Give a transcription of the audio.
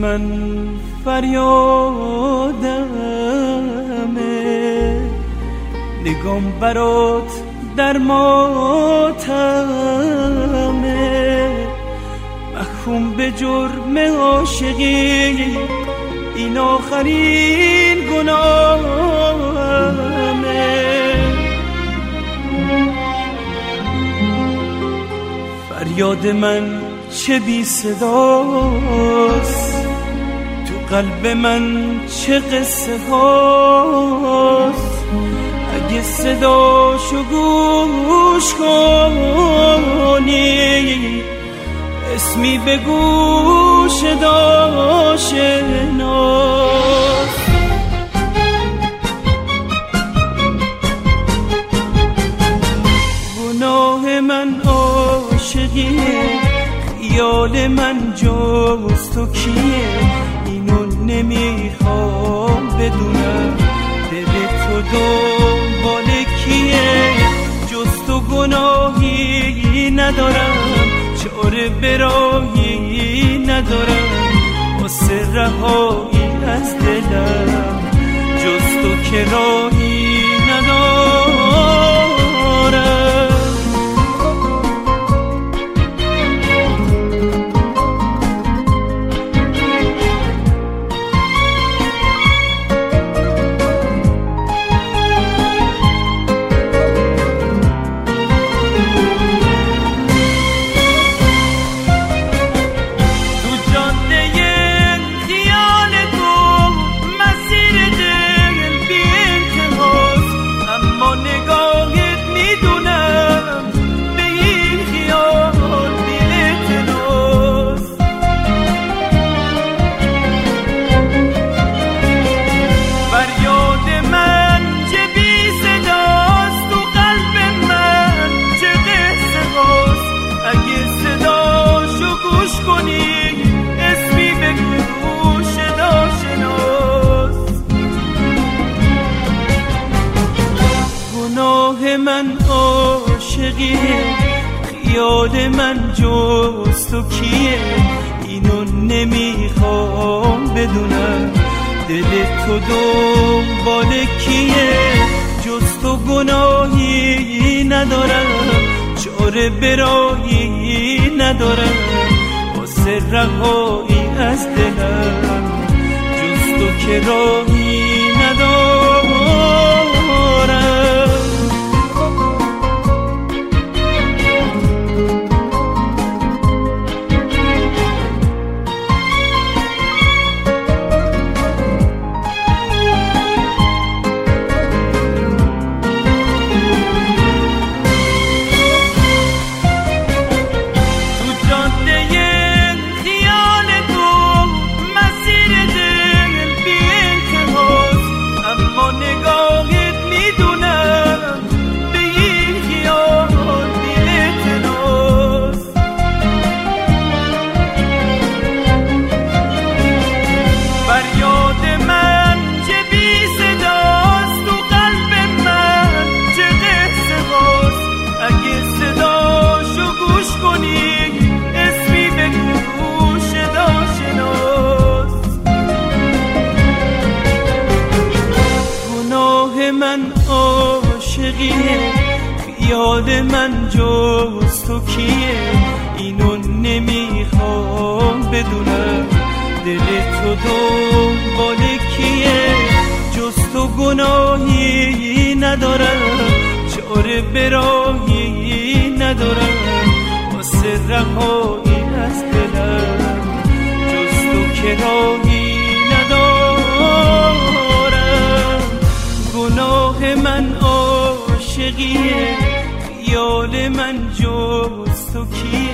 من فریادمه، نگام برات در ماتمه، محکوم به جرم عاشقی این آخرین گناهمه. فریاد من چه بی صداست، تو قلب من چه قصه هاست، اگه صداشو گوش کنی اسمی به گوش داشناس. گناه من عاشقیه، خیال من جز تو کیه، اینو نمیخوام بدونم دل تو دنبال کیه. جز تو گناهی ندارم، چاره براهی ندارم، واسه رهایی از دلم جز تو که راهی ندارم. من عاشقیه، خیال من جز تو کیه، اینو نمیخوام بدونم دل تو دنبال کیه. جز تو گناهی ندارم، چاره براهی ندارم، واسه رهایی از دلم جز تو که راهی ندارم. من عاشقیه، خیال من جز تو کیه، اینو نمیخوام بدونم دل تو دنبال کیه. جز تو گناهی ندارم، چاره براهی ندارم، واسه رهایی از دلم جز تو که راهی ندارم. گناه من عاشقیه، خیال من جز تو کیه،